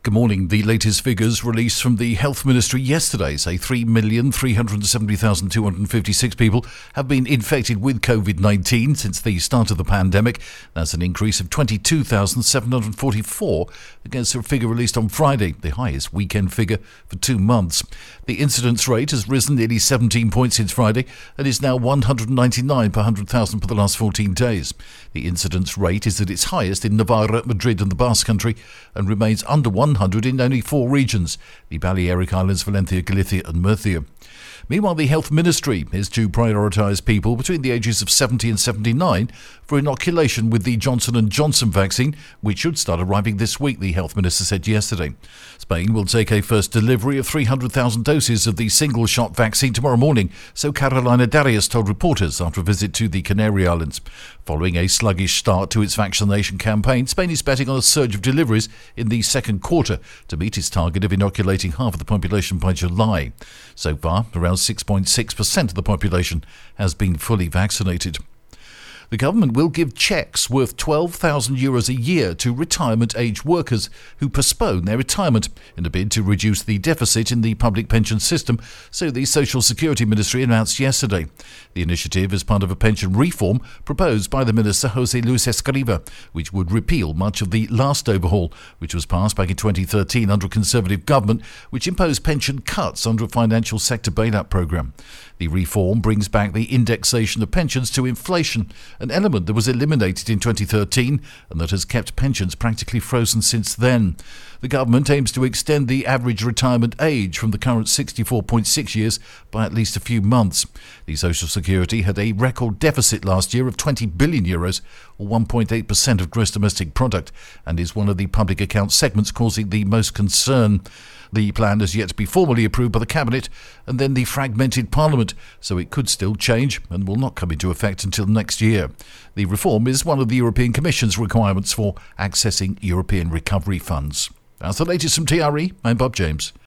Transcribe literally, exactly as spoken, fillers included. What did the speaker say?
Good morning. The latest figures released from the Health Ministry yesterday say three million three hundred seventy thousand two hundred fifty-six people have been infected with covid nineteen since the start of the pandemic. That's an increase of twenty-two thousand seven hundred forty-four against a figure released on Friday, the highest weekend figure for two months. The incidence rate has risen nearly seventeen points since Friday and is now one hundred ninety-nine per one hundred thousand for the last fourteen days. The incidence rate is at its highest in Navarra, Madrid and the Basque Country and remains under one hundred in only four regions, the Balearic Islands, Valencia, Galicia and Murcia. Meanwhile, the Health Ministry is to prioritise people between the ages of seventy and seventy-nine for inoculation with the Johnson and Johnson vaccine, which should start arriving this week, the Health Minister said yesterday. Spain will take a first delivery of three hundred thousand doses of the single-shot vaccine tomorrow morning, so Carolina Darius told reporters after a visit to the Canary Islands. Following a sluggish start to its vaccination campaign, Spain is betting on a surge of deliveries in the second quarter to meet its target of inoculating half of the population by July. So far, around six point six percent of the population has been fully vaccinated. The government will give cheques worth twelve thousand euros a year to retirement-age workers who postpone their retirement in a bid to reduce the deficit in the public pension system, so the Social Security Ministry announced yesterday. The initiative is part of a pension reform proposed by the Minister José Luis Escrivá, which would repeal much of the last overhaul, which was passed back in twenty thirteen under a Conservative government, which imposed pension cuts under a financial sector bailout programme. The reform brings back the indexation of pensions to inflation, an element that was eliminated in twenty thirteen and that has kept pensions practically frozen since then. The government aims to extend the average retirement age from the current sixty-four point six years by at least a few months. The Social Security had a record deficit last year of twenty billion euros, or one point eight percent of gross domestic product, and is one of the public account segments causing the most concern. The plan has yet to be formally approved by the Cabinet and then the fragmented Parliament, so it could still change and will not come into effect until next year. The reform is one of the European Commission's requirements for accessing European recovery funds. That's the latest from T R E. I'm Bob James.